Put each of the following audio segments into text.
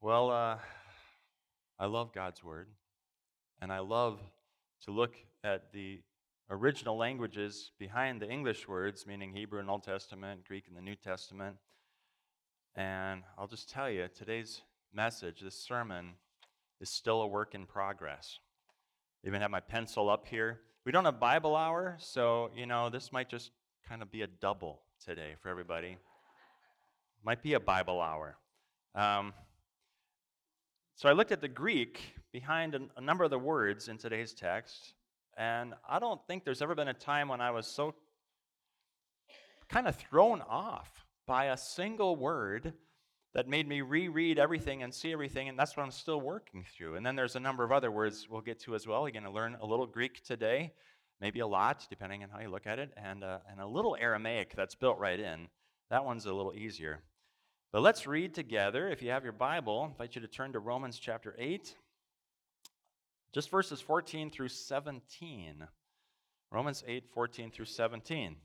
Well, I love God's Word, and I love to look at the original languages behind the English words, meaning Hebrew in Old Testament, Greek in the New Testament. And I'll just tell you, today's message, this sermon, is still a work in progress. I even have my pencil up here. We don't have Bible hour, so, this might just kind of be a double today for everybody. Might be a Bible hour. Um, So I looked at the Greek behind a number of the words in today's text, and I don't think there's ever been a time when I was so kind of thrown off by a single word that made me reread everything and see everything, and that's what I'm still working through. And then there's a number of other words we'll get to as well. You're going to learn a little Greek today, maybe a lot, depending on how you look at it, and a little Aramaic that's built right in. That one's a little easier. But let's read together. If you have your Bible, I invite you to turn to Romans chapter 8. Just verses 14 through 17. Romans 8, 14 through 17.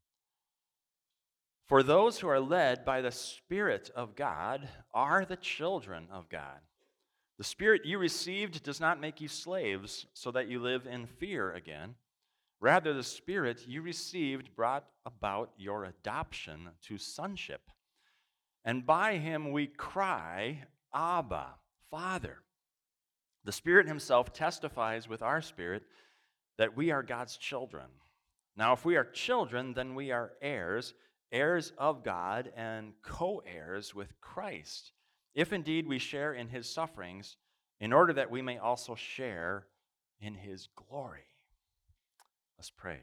For those who are led by the Spirit of God are the children of God. The Spirit you received does not make you slaves so that you live in fear again. Rather, the Spirit you received brought about your adoption to sonship. And by him we cry, Abba, Father. The Spirit himself testifies with our spirit that we are God's children. Now, if we are children, then we are heirs, heirs of God, and co-heirs with Christ, if indeed we share in his sufferings, in order that we may also share in his glory. Let's pray.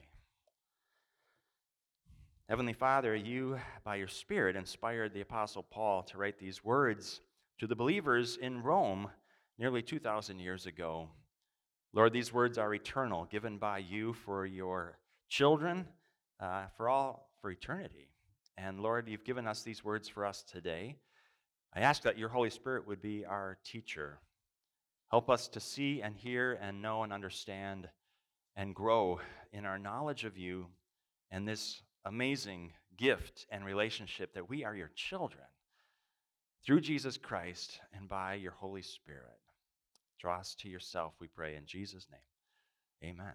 Heavenly Father, you, by your Spirit, inspired the Apostle Paul to write these words to the believers in Rome nearly 2,000 years ago. Lord, these words are eternal, given by you for your children, for eternity. And Lord, you've given us these words for us today. I ask that your Holy Spirit would be our teacher. Help us to see and hear and know and understand and grow in our knowledge of you and this amazing gift and relationship that we are your children through Jesus Christ and by your Holy Spirit. Draw us to yourself, we pray in Jesus' name. Amen.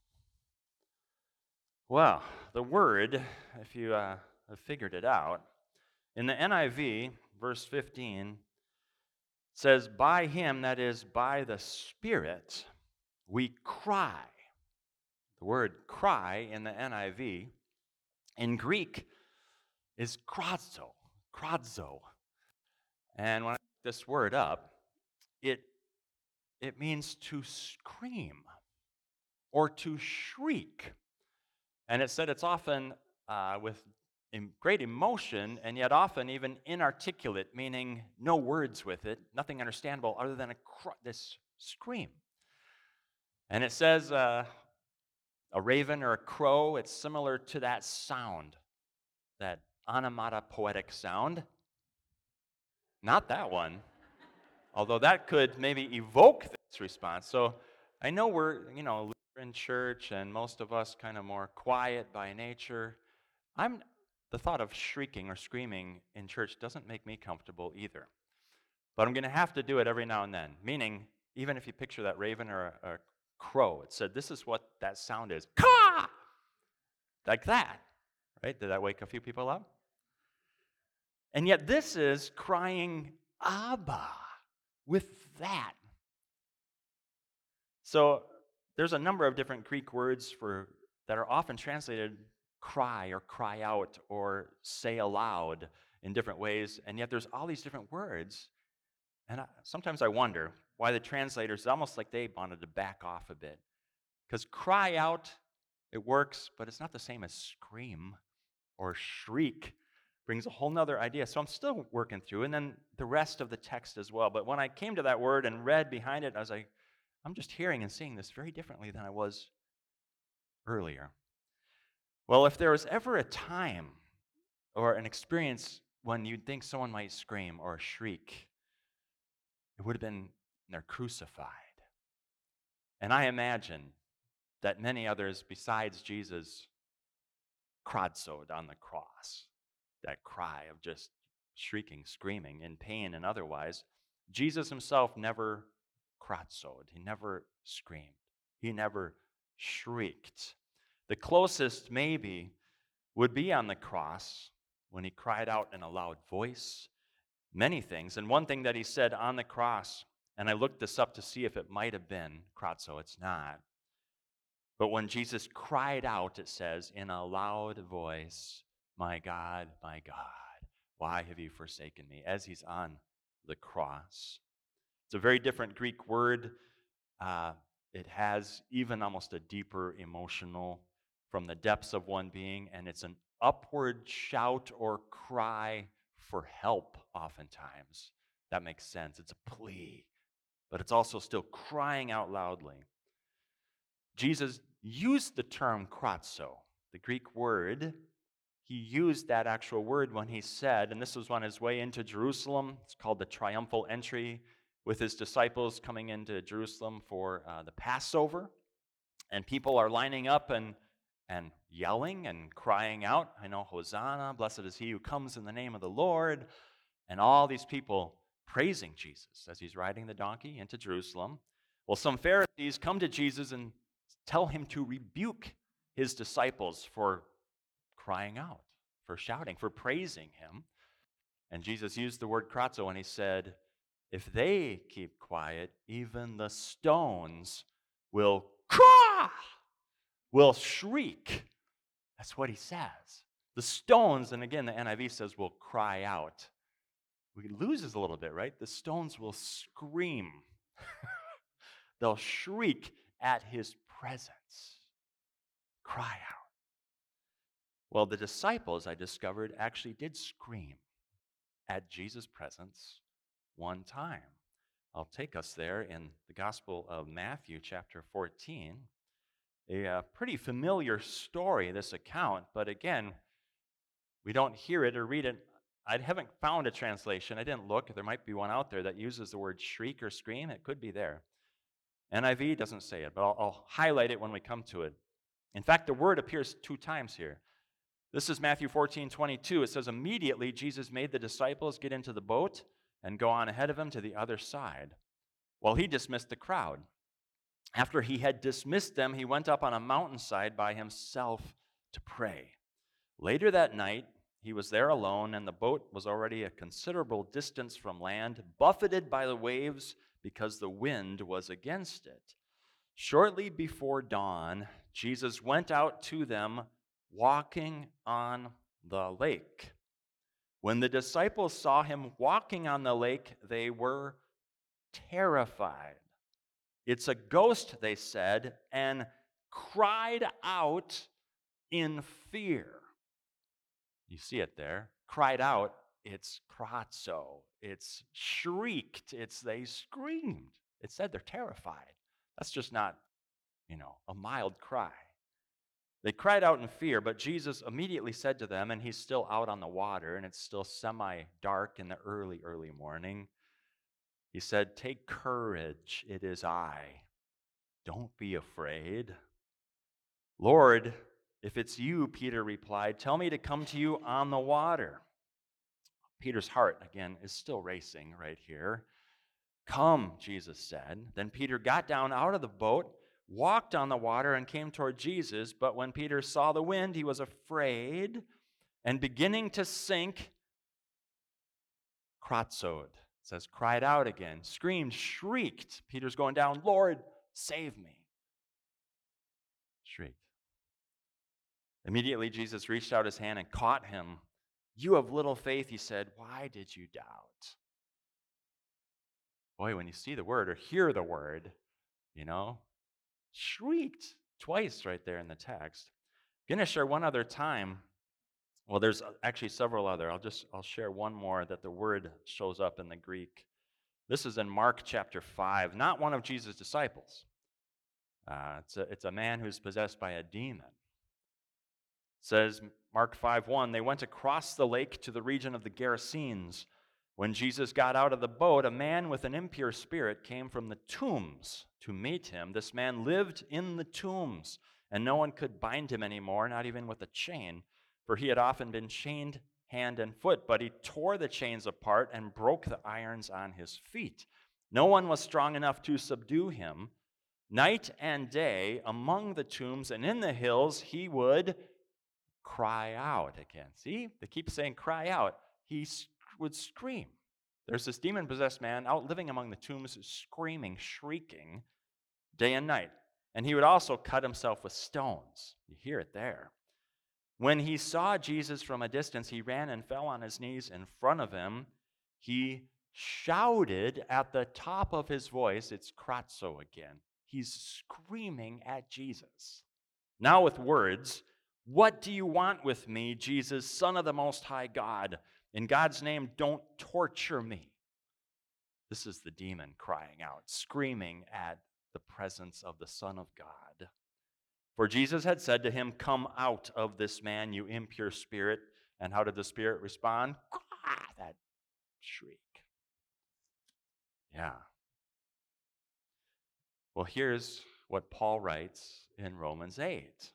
Well, the word, if you have figured it out, in the NIV, verse 15, says, by him, that is, by the Spirit, we cry. The word cry in the NIV, in Greek, is kradzo. And when I look this word up, it means to scream or to shriek. And it said it's often with great emotion and yet often even inarticulate, meaning no words with it, nothing understandable other than this scream. And it says a raven or a crow, it's similar to that sound, that onomatopoetic sound. Not that one, although that could maybe evoke this response. So I know we're, in church and most of us kind of more quiet by nature. The thought of shrieking or screaming in church doesn't make me comfortable either. But I'm going to have to do it every now and then, meaning even if you picture that raven or a crow, it said this is what that sound is. Caw! Like that, right? Did that wake a few people up? And yet this is crying Abba with that. So there's a number of different Greek words that are often translated cry or cry out or say aloud in different ways, and yet there's all these different words. And sometimes I wonder why the translators, it's almost like they wanted to back off a bit. Because cry out, it works, but it's not the same as scream or shriek. Brings a whole nother idea. So I'm still working through, and then the rest of the text as well. But when I came to that word and read behind it, I was like, I'm just hearing and seeing this very differently than I was earlier. Well, if there was ever a time or an experience when you'd think someone might scream or shriek, it would have been when they're crucified. And I imagine that many others besides Jesus kratzoed on the cross, that cry of just shrieking, screaming in pain and otherwise. Jesus himself never kratzoed. He never screamed. He never shrieked. The closest, maybe, would be on the cross when he cried out in a loud voice, many things. And one thing that he said on the cross, and I looked this up to see if it might have been kratzo, it's not. But when Jesus cried out, it says, in a loud voice, my God, why have you forsaken me?" As he's on the cross. It's a very different Greek word. It has even almost a deeper emotional from the depths of one being, and it's an upward shout or cry for help oftentimes. That makes sense. It's a plea, but it's also still crying out loudly. Jesus used the term kratzo, the Greek word. He used that actual word when he said, and this was on his way into Jerusalem. It's called the triumphal entry, with his disciples coming into Jerusalem for the Passover. And people are lining up and yelling and crying out, I know, Hosanna, blessed is he who comes in the name of the Lord. And all these people praising Jesus as he's riding the donkey into Jerusalem. Well, some Pharisees come to Jesus and tell him to rebuke his disciples for crying out, for shouting, for praising him. And Jesus used the word kratzo and he said, if they keep quiet, even the stones will cry, will shriek. That's what he says. The stones, and again, the NIV says, will cry out. We loses a little bit, right? The stones will scream. They'll shriek at his presence. Cry out. Well, the disciples, I discovered, actually did scream at Jesus' presence one time. I'll take us there in the Gospel of Matthew, chapter 14. A pretty familiar story, this account, but again, we don't hear it or read it. I haven't found a translation. I didn't look. There might be one out there that uses the word shriek or scream. It could be there. NIV doesn't say it, but I'll highlight it when we come to it. In fact, the word appears 2 times here. This is Matthew 14:22. It says, immediately Jesus made the disciples get into the boat and go on ahead of him to the other side, while he dismissed the crowd. After he had dismissed them, he went up on a mountainside by himself to pray. Later that night, he was there alone, and the boat was already a considerable distance from land, buffeted by the waves because the wind was against it. Shortly before dawn, Jesus went out to them, walking on the lake. When the disciples saw him walking on the lake, they were terrified. It's a ghost, they said, and cried out in fear. You see it there. Cried out, it's kratzo. It's shrieked. They screamed. It said they're terrified. That's just not, a mild cry. They cried out in fear, but Jesus immediately said to them, and he's still out on the water, and it's still semi-dark in the early, early morning. He said, take courage, it is I. Don't be afraid. Lord, if it's you, Peter replied, tell me to come to you on the water. Peter's heart, again, is still racing right here. Come, Jesus said. Then Peter got down out of the boat, walked on the water, and came toward Jesus. But when Peter saw the wind, he was afraid, and beginning to sink, kratzoed. It says, cried out again, screamed, shrieked. Peter's going down, Lord, save me. Shrieked. Immediately, Jesus reached out his hand and caught him. You have little faith, he said. Why did you doubt? Boy, when you see the word or hear the word, shrieked twice right there in the text. I'm going to share one other time. Well, there's actually several other. I'll share one more that the word shows up in the Greek. This is in Mark chapter 5, not one of Jesus' disciples. It's a man who's possessed by a demon. It says, Mark 5:1, they went across the lake to the region of the Gerasenes. When Jesus got out of the boat, a man with an impure spirit came from the tombs to meet him. This man lived in the tombs, and no one could bind him anymore, not even with a chain, for he had often been chained hand and foot, but he tore the chains apart and broke the irons on his feet. No one was strong enough to subdue him. Night and day, among the tombs and in the hills, he would cry out again. See, they keep saying cry out. He would scream. There's this demon-possessed man out living among the tombs, screaming, shrieking, day and night. And he would also cut himself with stones. You hear it there. When he saw Jesus from a distance, he ran and fell on his knees in front of him. He shouted at the top of his voice. It's kratzo again. He's screaming at Jesus. Now with words, "What do you want with me, Jesus, Son of the Most High God? In God's name, don't torture me." This is the demon crying out, screaming at the presence of the Son of God. For Jesus had said to him, "Come out of this man, you impure spirit." And how did the spirit respond? That shriek. Yeah. Well, here's what Paul writes in Romans 8.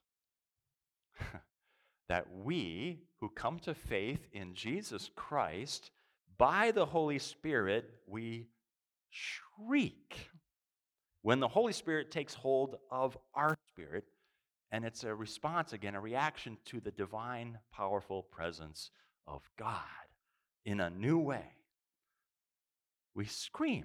That we who come to faith in Jesus Christ, by the Holy Spirit, we shriek when the Holy Spirit takes hold of our spirit, and it's a response, again, a reaction to the divine, powerful presence of God in a new way. We scream.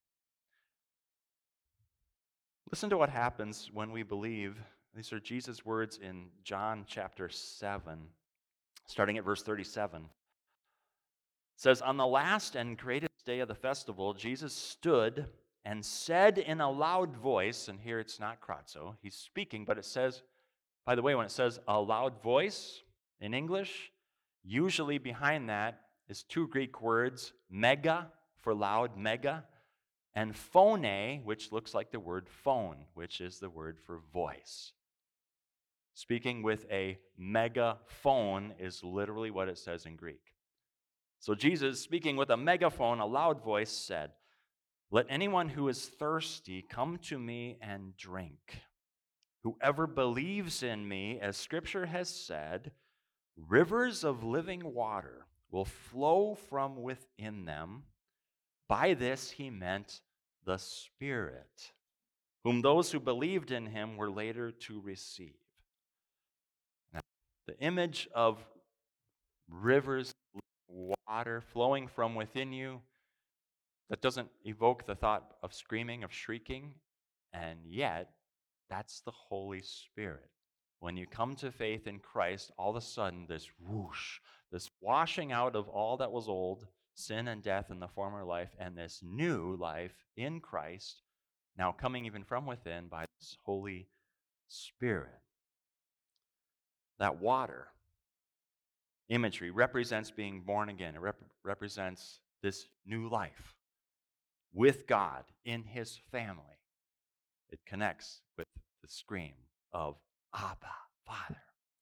Listen to what happens when we believe. These are Jesus' words in John chapter 7, starting at verse 37. It says, "On the last and greatest day of the festival, Jesus stood and said in a loud voice," and here it's not kratzo, he's speaking, but it says, by the way, when it says a loud voice in English, usually behind that is two Greek words, mega for loud, mega, and phone, which looks like the word phone, which is the word for voice. Speaking with a megaphone is literally what it says in Greek. So Jesus, speaking with a megaphone, a loud voice, said, "Let anyone who is thirsty come to me and drink. Whoever believes in me, as Scripture has said, rivers of living water will flow from within them." By this he meant the Spirit, whom those who believed in him were later to receive. Now, the image of rivers of water flowing from within you, that doesn't evoke the thought of screaming, of shrieking, and yet that's the Holy Spirit. When you come to faith in Christ, all of a sudden this whoosh, this washing out of all that was old, sin and death in the former life, and this new life in Christ, now coming even from within by this Holy Spirit. That water imagery represents being born again. It represents this new life with God in his family. It connects with the scream of Abba, Father.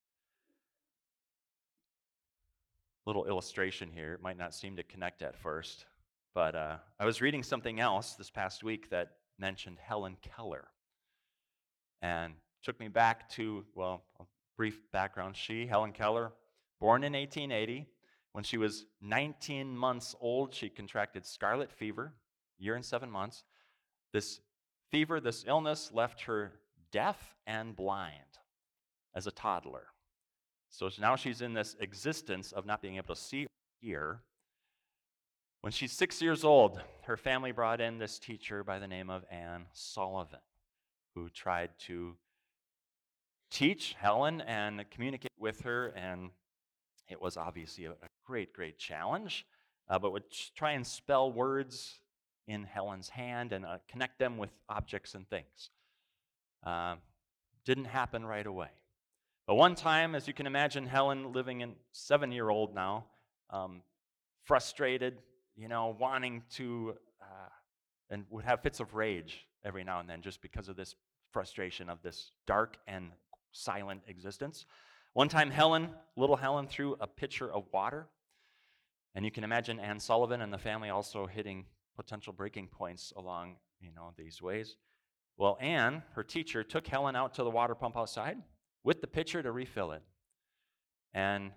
Little illustration here. It might not seem to connect at first, but I was reading something else this past week that mentioned Helen Keller, and took me back to, well, a brief background. Helen Keller, born in 1880. When she was 19 months old, she contracted scarlet fever, year and 7 months. This fever, this illness, left her deaf and blind as a toddler. So now she's in this existence of not being able to see or hear. When she's 6 years old, her family brought in this teacher by the name of Anne Sullivan, who tried to teach Helen and communicate with her, and it was obviously a great, great challenge, but would try and spell words in Helen's hand and connect them with objects and things. Didn't happen right away. But one time, as you can imagine, Helen, living in 7-year-old now, frustrated, wanting to, and would have fits of rage every now and then just because of this frustration of this dark and silent existence. One time, little Helen, threw a pitcher of water, and you can imagine Anne Sullivan and the family also hitting potential breaking points along, these ways. Well, Anne, her teacher, took Helen out to the water pump outside with the pitcher to refill it. And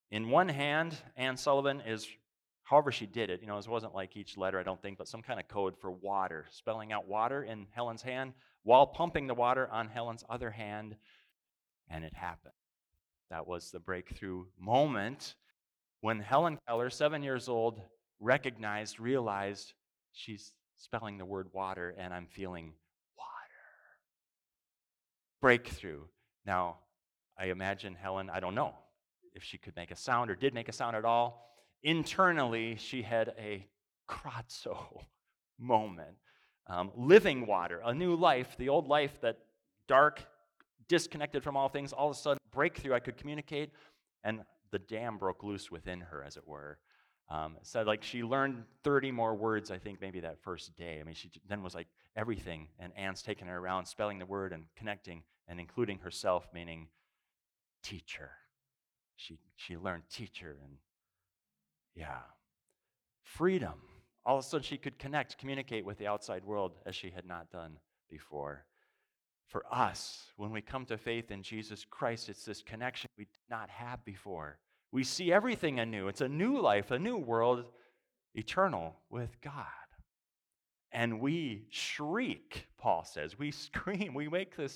In one hand, Anne Sullivan is, however she did it, it wasn't like each letter, I don't think, but some kind of code for water, spelling out water in Helen's hand while pumping the water on Helen's other hand, and it happened. That was the breakthrough moment when Helen Keller, 7 years old, realized she's spelling the word water, and I'm feeling water. Breakthrough. Now, I imagine Helen, I don't know if she could make a sound or did make a sound at all. Internally, she had a kratzo moment. Living water, a new life, the old life that dark, disconnected from all things, all of a sudden, breakthrough, I could communicate, and the dam broke loose within her, as it were. It said like she learned 30 more words, I think, maybe that first day. I mean, she then was like everything, and Anne's taking her around, spelling the word and connecting and including herself, meaning teacher. She learned teacher, and yeah, freedom. All of a sudden, she could connect, communicate with the outside world as she had not done before. For us, when we come to faith in Jesus Christ, it's this connection we did not have before. We see everything anew. It's a new life, a new world, eternal with God. And we shriek, Paul says. We scream. We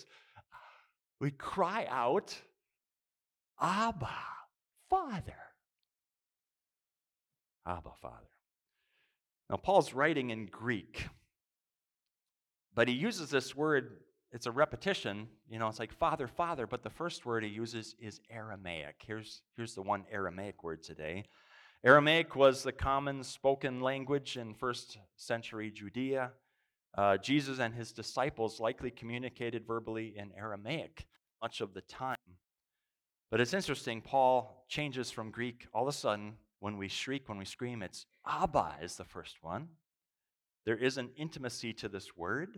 cry out, Abba, Father. Abba, Father. Now, Paul's writing in Greek, but he uses this word, it's a repetition, it's like Father, Father, but the first word he uses is Aramaic. Here's the one Aramaic word today. Aramaic was the common spoken language in first century Judea. Jesus and his disciples likely communicated verbally in Aramaic much of the time. But it's interesting, Paul changes from Greek all of a sudden. When we shriek, when we scream, it's Abba is the first one. There is an intimacy to this word.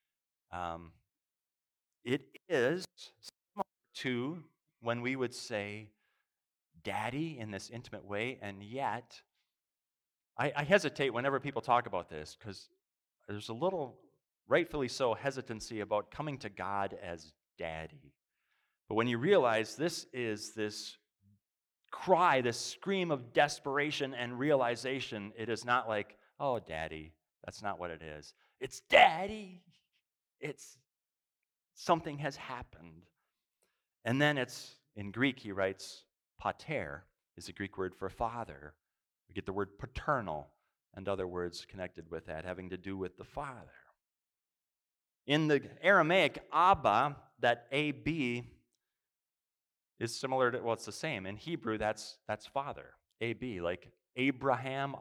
It is similar to when we would say daddy in this intimate way, and yet I hesitate whenever people talk about this because there's a little, rightfully so, hesitancy about coming to God as daddy. But when you realize this is this cry, this scream of desperation and realization, it is not like, oh, daddy. That's not what it is. It's daddy. It's something has happened. And then it's, in Greek, he writes, pater is a Greek word for father. We get the word paternal and other words connected with that, having to do with the father. In the Aramaic, Abba, that A-B, is similar to, well, it's the same. In Hebrew, that's father, A-B, like Abraham.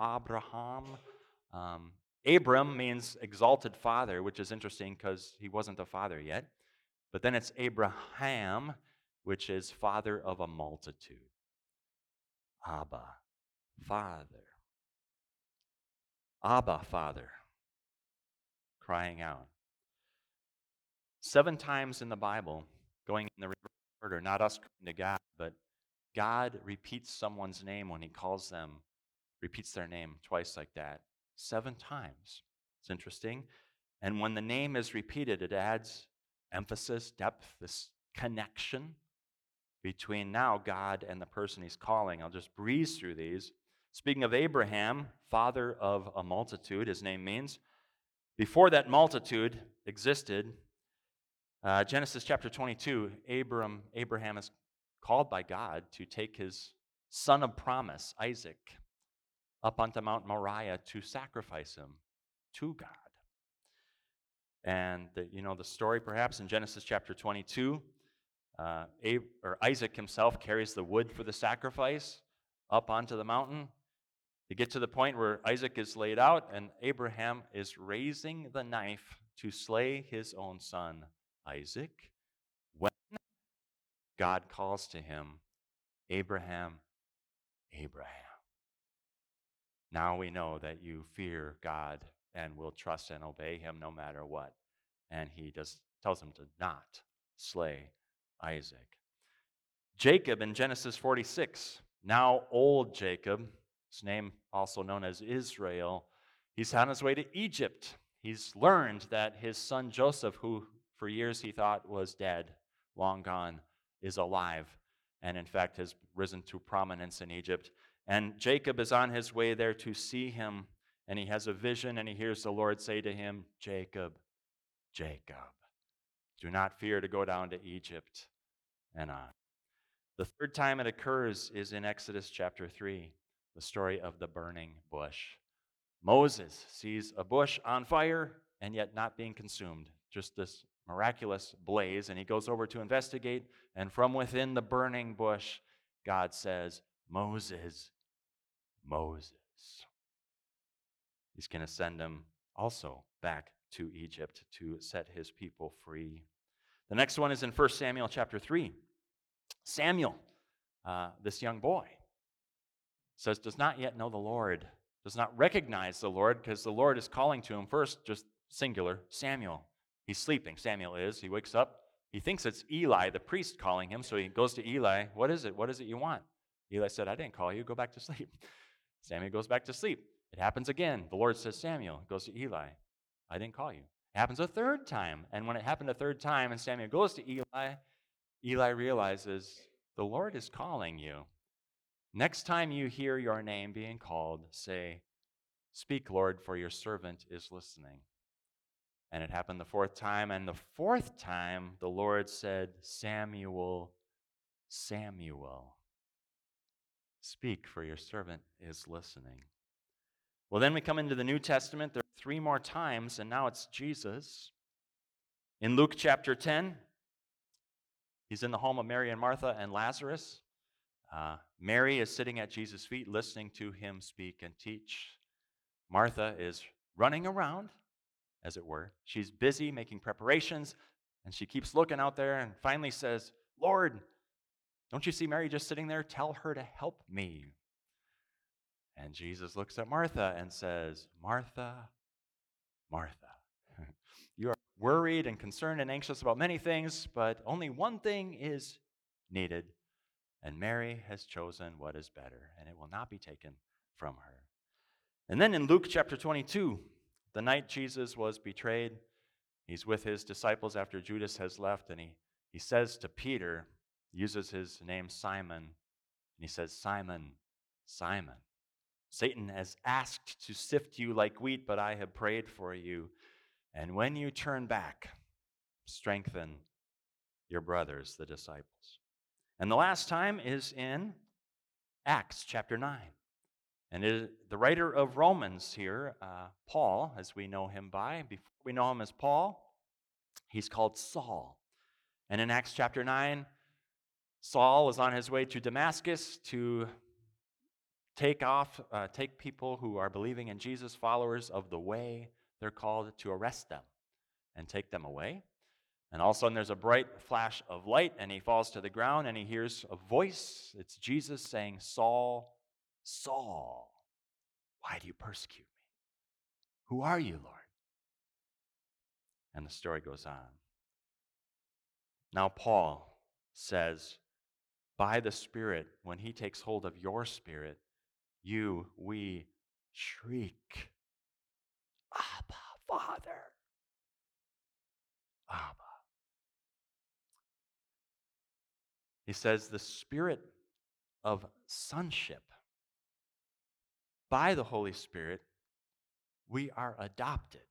Abram means exalted father, which is interesting because he wasn't a father yet. But then it's Abraham, which is father of a multitude. Abba, Father. Abba, Father, crying out. 7 times in the Bible, going in the reverse order, not us crying to God, but God repeats someone's name when he calls them, repeats their name twice like that. 7 times. It's interesting. And when the name is repeated, it adds emphasis, depth, this connection between now God and the person he's calling. I'll just breeze through these. Speaking of Abraham, father of a multitude, his name means. Before that multitude existed, Genesis chapter 22, Abraham is called by God to take his son of promise, Isaac, up onto Mount Moriah to sacrifice him to God. And the story perhaps in Genesis chapter 22, Isaac himself carries the wood for the sacrifice up onto the mountain. You get to the point where Isaac is laid out and Abraham is raising the knife to slay his own son, Isaac, when God calls to him, Abraham, Abraham. Now we know that you fear God and will trust and obey him no matter what. And he tells him to not slay Isaac. Jacob in Genesis 46, now old Jacob, his name also known as Israel, he's on his way to Egypt. He's learned that his son Joseph, who for years he thought was dead, long gone, is alive. and in fact has risen to prominence in Egypt. And Jacob is on his way there to see him, and he has a vision, and he hears the Lord say to him, Jacob, Jacob, do not fear to go down to Egypt, and on. The third time it occurs is in Exodus chapter 3, the story of the burning bush. Moses sees a bush on fire and yet not being consumed, just this miraculous blaze, and he goes over to investigate, and from within the burning bush, God says, Moses, Moses. He's going to send him also back to Egypt to set his people free. The next one is in 1 Samuel chapter 3. Samuel, this young boy, says, does not yet know the Lord, does not recognize the Lord, because the Lord is calling to him first, just singular, Samuel. He's sleeping, Samuel is. He wakes up. He thinks it's Eli, the priest, calling him, so he goes to Eli. What is it? What is it you want? Eli said, I didn't call you. Go back to sleep. Samuel goes back to sleep. It happens again. The Lord says, Samuel. He goes to Eli. I didn't call you. It happens a third time. And when it happened a third time and Samuel goes to Eli, Eli realizes the Lord is calling you. Next time you hear your name being called, say, speak, Lord, for your servant is listening. And it happened the fourth time. And the fourth time, the Lord said, Samuel, Samuel, speak, for your servant is listening. Well, then we come into the New Testament. There are 3 more times, and now it's Jesus. In Luke chapter 10, he's in the home of Mary and Martha and Lazarus. Mary is sitting at Jesus' feet listening to him speak and teach. Martha is running around, as it were. She's busy making preparations, and she keeps looking out there and finally says, Lord, don't you see Mary just sitting there? Tell her to help me. And Jesus looks at Martha and says, Martha, Martha, you are worried and concerned and anxious about many things, but only one thing is needed. And Mary has chosen what is better, and it will not be taken from her. And then in Luke chapter 22, the night Jesus was betrayed, he's with his disciples after Judas has left, and he says to Peter, uses his name Simon, and he says, Simon, Simon, Satan has asked to sift you like wheat, but I have prayed for you. And when you turn back, strengthen your brothers, the disciples. And the last time is in Acts chapter 9. And the writer of Romans here, Paul, as we know him by, before we know him as Paul, he's called Saul. And in Acts chapter 9, Saul is on his way to Damascus to take people who are believing in Jesus, followers of the way, they're called, to arrest them and take them away. And all of a sudden there's a bright flash of light, and he falls to the ground, and he hears a voice. It's Jesus saying, Saul, Saul, why do you persecute me? Who are you, Lord? And the story goes on. Now Paul says, by the Spirit, when he takes hold of your spirit, we shriek, Abba, Father. Abba. He says the spirit of sonship, by the Holy Spirit, we are adopted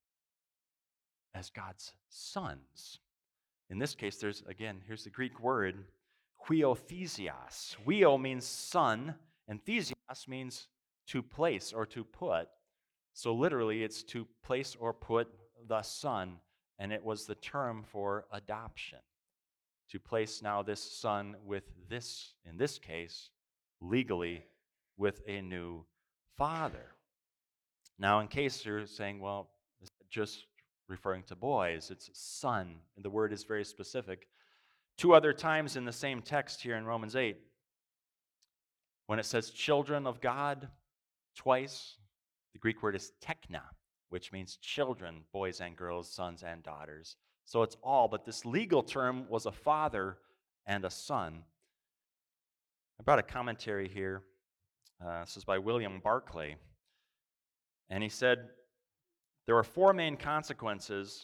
as God's sons. In this case, here's the Greek word, huiothesios. Huio means son, and thesios means to place or to put. So literally, it's to place or put the son, and it was the term for adoption. To place now this son with this, in this case, legally, with a new father. Now, in case you're saying, well, it's just referring to boys, it's son, and the word is very specific. 2 other times in the same text here in Romans 8, when it says children of God, twice, the Greek word is tekna, which means children, boys and girls, sons and daughters. So it's all, but this legal term was a father and a son. I brought a commentary here. This is by William Barclay. And he said, there are 4 main consequences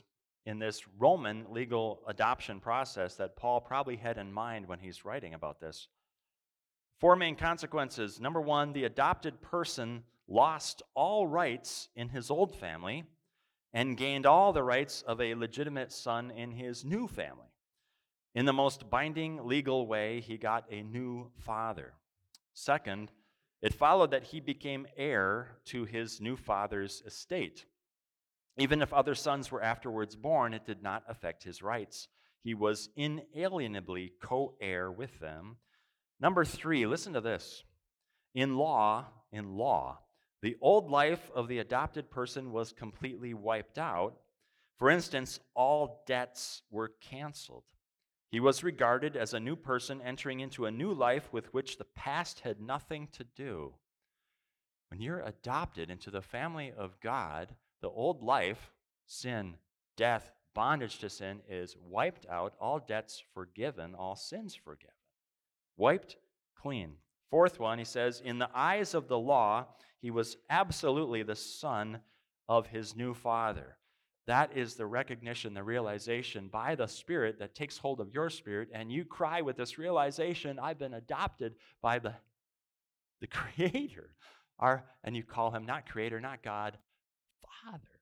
in this Roman legal adoption process that Paul probably had in mind when he's writing about this. Four main consequences. Number one, the adopted person lost all rights in his old family and gained all the rights of a legitimate son in his new family. In the most binding legal way, he got a new father. Second, it followed that he became heir to his new father's estate. Even if other sons were afterwards born, it did not affect his rights. He was inalienably co-heir with them. Number three, listen to this. In law, the old life of the adopted person was completely wiped out. For instance, all debts were canceled. He was regarded as a new person entering into a new life with which the past had nothing to do. When you're adopted into the family of God, the old life, sin, death, bondage to sin, is wiped out, all debts forgiven, all sins forgiven. Wiped clean. Fourth one, he says, in the eyes of the law, he was absolutely the son of his new father. That is the recognition, the realization by the Spirit that takes hold of your spirit, and you cry with this realization, I've been adopted by the Creator. And you call him not Creator, not God, Father.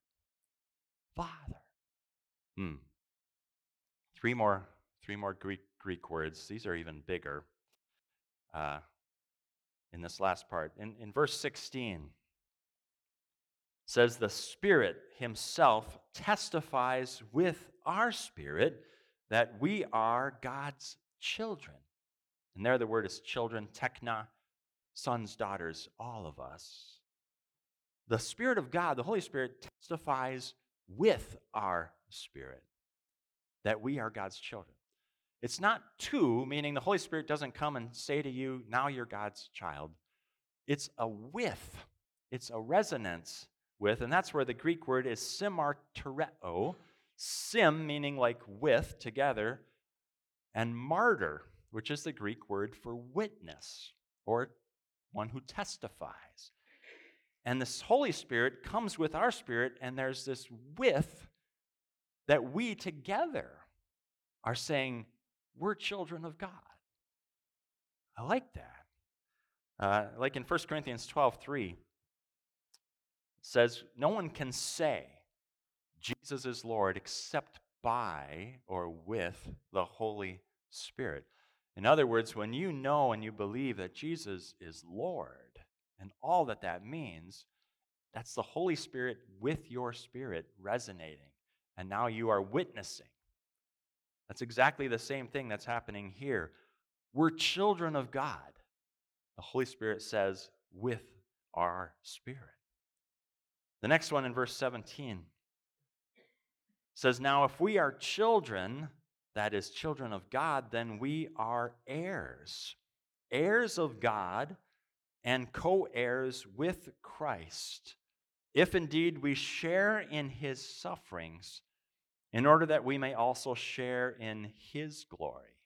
Father. Three more Greek words. These are even bigger in this last part. In verse 16, says the Spirit himself testifies with our spirit that we are God's children. And there the word is children, tekna, sons, daughters, all of us. The Spirit of God, the Holy Spirit, testifies with our spirit that we are God's children. It's not two, meaning the Holy Spirit doesn't come and say to you, now you're God's child. It's a with. It's a resonance with, and that's where the Greek word is simartereo. Sim, meaning like with, together, and martyr, which is the Greek word for witness, or one who testifies. And this Holy Spirit comes with our spirit, and there's this with that we together are saying, we're children of God. I like that. Like in 1 Corinthians 12:3, it says, no one can say Jesus is Lord except by or with the Holy Spirit. In other words, when you know and you believe that Jesus is Lord and all that that means, that's the Holy Spirit with your spirit resonating. And now you are witnessing. That's exactly the same thing that's happening here. We're children of God. The Holy Spirit says, with our spirit. The next one in verse 17 says, now if we are children, that is, children of God, then we are heirs. Heirs of God and co-heirs with Christ, if indeed we share in his sufferings, in order that we may also share in his glory.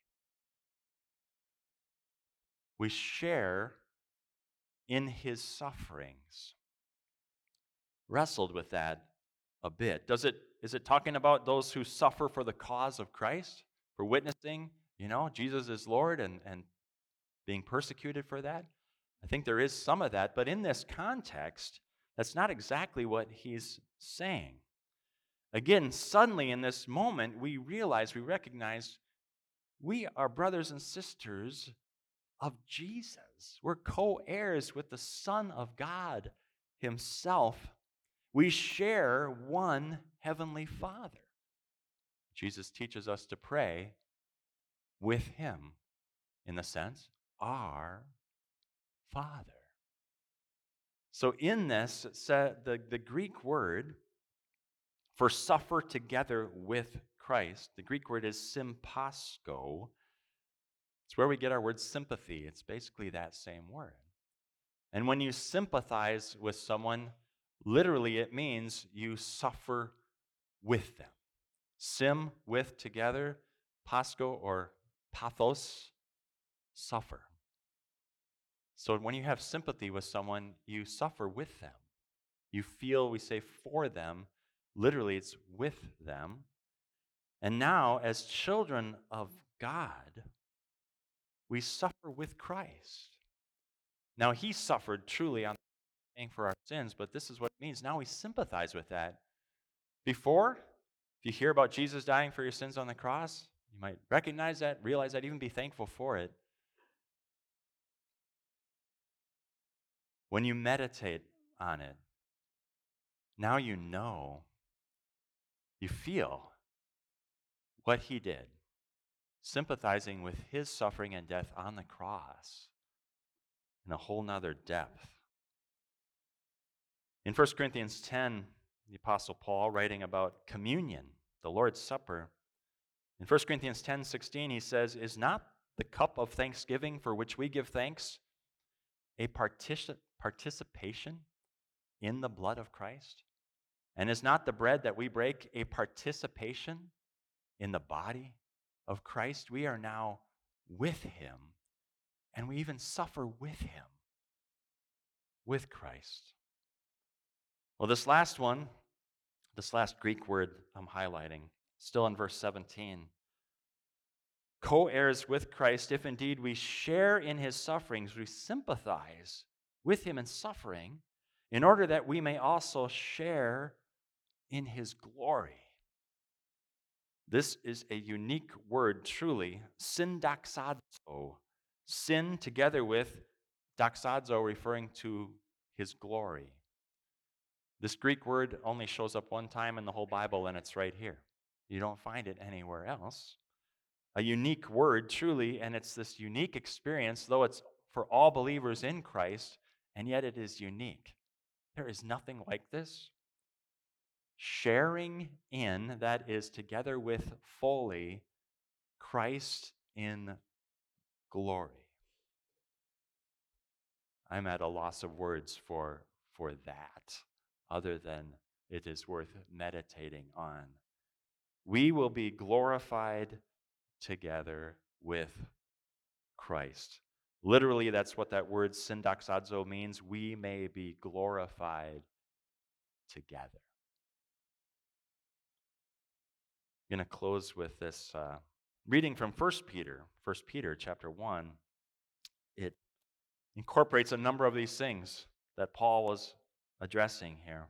We share in his sufferings. Wrestled with that a bit. Is it talking about those who suffer for the cause of Christ, for witnessing, Jesus is Lord and being persecuted for that? I think there is some of that, but in this context, that's not exactly what he's saying. Again, suddenly in this moment, we recognize we are brothers and sisters of Jesus. We're co-heirs with the Son of God himself. We share one heavenly Father. Jesus teaches us to pray with him, in the sense, our Father. So in this, the Greek word for suffer together with Christ, the Greek word is sympasko. It's where we get our word sympathy. It's basically that same word. And when you sympathize with someone, literally it means you suffer with them. Sim, with, together. Pasco or pathos, suffer. So when you have sympathy with someone, you suffer with them. You feel, we say, for them. Literally, it's with them. And now, as children of God, we suffer with Christ. Now, he suffered truly on paying for our sins, but this is what it means. Now we sympathize with that. Before, if you hear about Jesus dying for your sins on the cross, you might recognize that, realize that, even be thankful for it. When you meditate on it, now you know, you feel what he did, sympathizing with his suffering and death on the cross in a whole nother depth. In 1 Corinthians 10, the Apostle Paul, writing about communion, the Lord's Supper, in 1 Corinthians 10:16, he says, "Is not the cup of thanksgiving for which we give thanks a participation in the blood of Christ? And is not the bread that we break a participation in the body of Christ?" We are now with him, and we even suffer with him, with Christ. Well, this last one, this last Greek word I'm highlighting, still in verse 17. Co-heirs with Christ, if indeed we share in his sufferings, we sympathize with him in suffering, in order that we may also share in his glory. This is a unique word, truly, syndoxazo. Sin together with doxazo, referring to his glory. This Greek word only shows up one time in the whole Bible, and it's right here. You don't find it anywhere else. A unique word, truly, and it's this unique experience, though it's for all believers in Christ, and yet it is unique. There is nothing like this. Sharing in, that is, together with fully, Christ in glory. I'm at a loss of words for that, other than it is worth meditating on. We will be glorified together with Christ. Literally, that's what that word syndoxazo means. We may be glorified together. I'm going to close with this reading from 1 Peter chapter 1. It incorporates a number of these things that Paul was addressing here.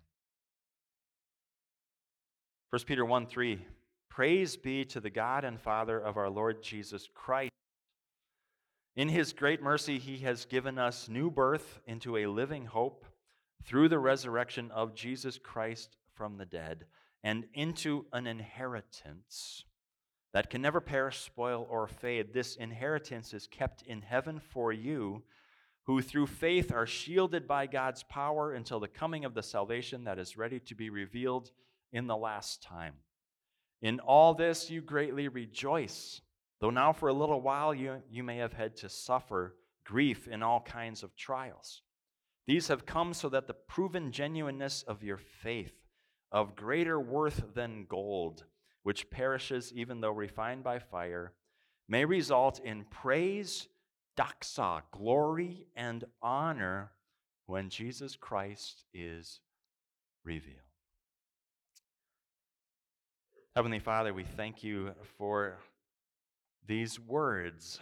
1 Peter 1:3, "Praise be to the God and Father of our Lord Jesus Christ. In his great mercy, he has given us new birth into a living hope through the resurrection of Jesus Christ from the dead, and into an inheritance that can never perish, spoil, or fade. This inheritance is kept in heaven for you, who through faith are shielded by God's power until the coming of the salvation that is ready to be revealed in the last time. In all this you greatly rejoice, though now for a little while you may have had to suffer grief in all kinds of trials. These have come so that the proven genuineness of your faith, of greater worth than gold, which perishes even though refined by fire, may result in praise, doxa, glory, and honor when Jesus Christ is revealed." Heavenly Father, we thank you for these words.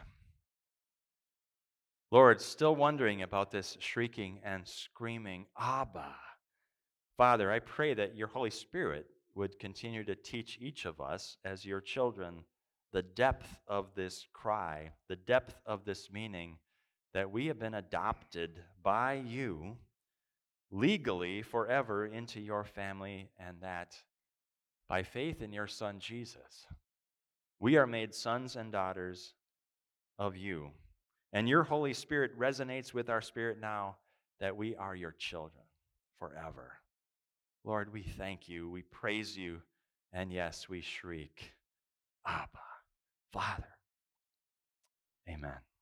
Lord, still wondering about this shrieking and screaming, Abba. Father, I pray that your Holy Spirit would continue to teach each of us as your children the depth of this cry, the depth of this meaning, that we have been adopted by you legally forever into your family, and that by faith in your Son Jesus, we are made sons and daughters of you. And your Holy Spirit resonates with our spirit now that we are your children forever. Lord, we thank you, we praise you, and yes, we shriek, Abba, Father. Amen.